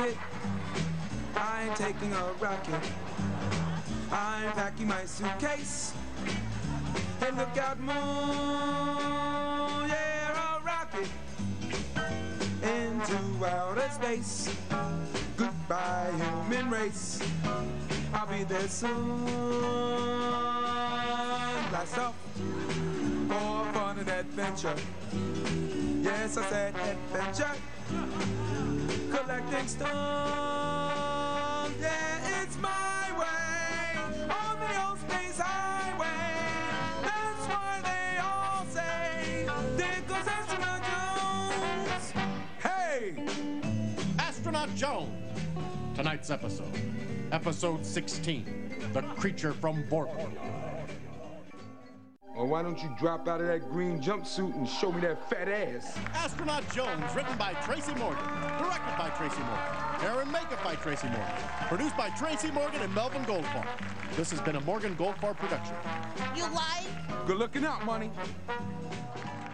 rocket. I'm taking a rocket. I'm packing my suitcase. And look out, moon, yeah, a rocket into outer space. Goodbye, human race. I'll be there soon. Blast off for fun and adventure. Yes, I said adventure. Collecting stones, yeah, it's my way. On the old space highway. That's why they all say, there goes Astronaut Jones. Hey! Astronaut Jones. Tonight's episode 16, The Creature from Borgwood. Well, why don't you drop out of that green jumpsuit and show me that fat ass? Astronaut Jones, written by Tracy Morgan, directed by Tracy Morgan, hair and makeup by Tracy Morgan, produced by Tracy Morgan and Melvin Goldfarb. This has been a Morgan Goldfarb production. You like? Good looking out, money.